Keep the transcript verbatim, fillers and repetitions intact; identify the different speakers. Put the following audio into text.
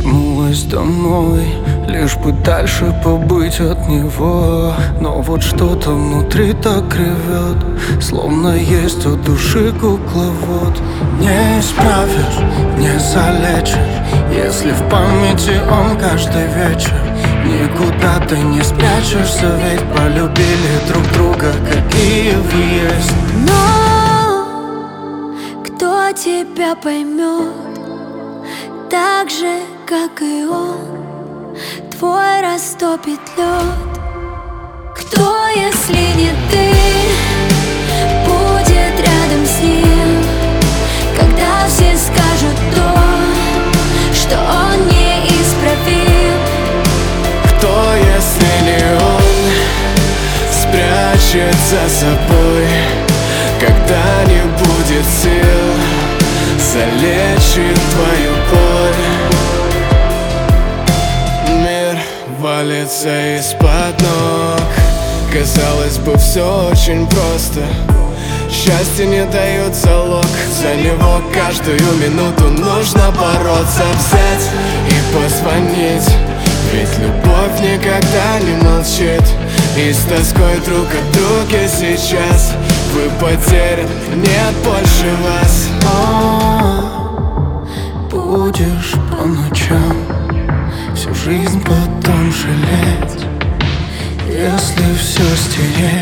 Speaker 1: вернулась домой, лишь бы дальше побыть от него. Но вот что-то внутри так ревет, словно есть у души кукловод. Не исправишь, не залечишь, если в памяти он каждый вечер. Никуда ты не спрячешься, ведь полюбили друг друга, какие вы есть.
Speaker 2: Но кто тебя поймет так же, как и он, твой растопит лед? Кто, если не ты, будет рядом с ним, когда все скажут то, что он неисправим?
Speaker 3: Кто, если не он, спрячет за собой, когда не будет сил, залечит твою боль? Мир валится из-под ног, казалось бы, все очень просто. Счастье не дает залог, за него каждую минуту нужно бороться. Взять и позвонить, ведь любовь никогда не молчит. И с тоской друг от друга сейчас вы потеряны, нет больше вас.
Speaker 1: А, будешь по ночам всю жизнь потом жалеть, если все стереть.